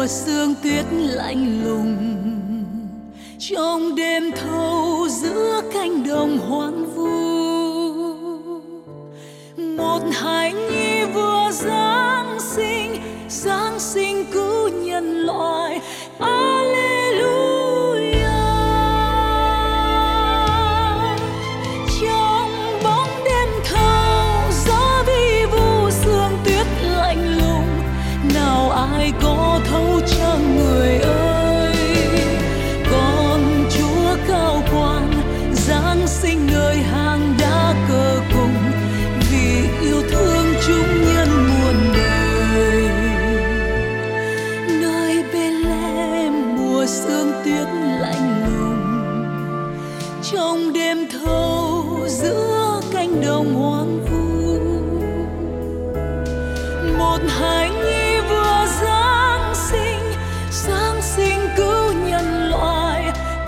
mùa sương tuyết lạnh lùng, trong đêm thâu giữa cánh đồng hoang vu. Một hài nhi vừa Giáng sinh cứu nhân loại. Alleluia. Trong bóng đêm thâu gió vi vu sương tuyết lạnh lùng, nào ai có thấu cho người ơi. Con Chúa cao quang Giáng sinh nơi hang đá cơ cùng, vì yêu thương chúng nhân muôn đời. Nơi Bethlehem mùa sương tuyết lạnh lùng, trong đêm thâu giữa cánh đồng hoang vu. Một hài nhi vừa Giáng sinh cứu nhân loại.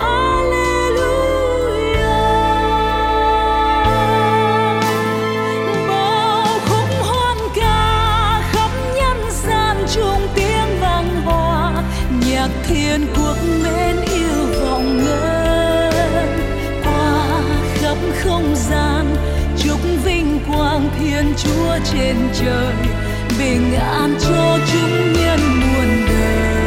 Alleluia. Bao khúc hoan ca khắp nhân gian chung tiếng vang hòa, nhạc thiên quốc mến yêu vọng ngân qua khắp không gian. Chúc vinh quang Thiên Chúa trên trời, bình an cho chúng nhân muôn đời.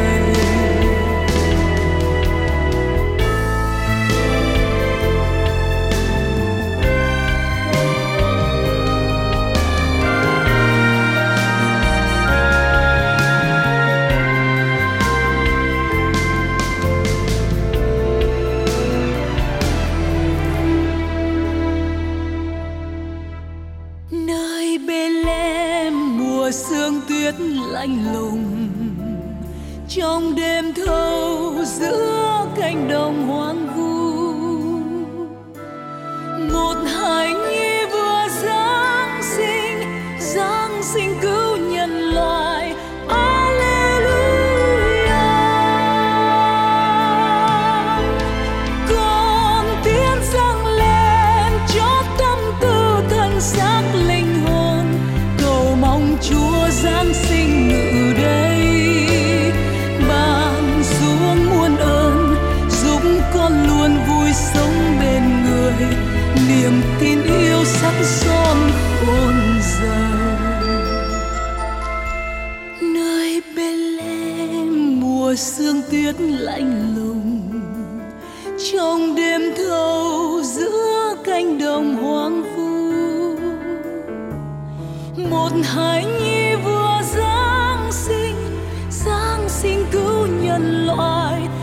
Nơi Bethlehem mùa sương tuyết lạnh lùng, trong đêm thâu giữa cánh đồng hoang vu. Một hài nhi vừa Giáng sinh cứu nhân loại. Alleluia. Con tiếng dâng lên cho tâm tư thân xác linh hồn, cầu mong Chúa Giáng sinh ngự đây, ban xuống muôn ơn, giúp con luôn vui sống bên người, niềm tin yêu sắc son khôn dần. Nơi Bethlehem mùa sương tuyết lạnh lùng, trong đêm thâu giữa cánh đồng hoang vu. Một hài nhi vừa Giáng sinh cứu nhân loại.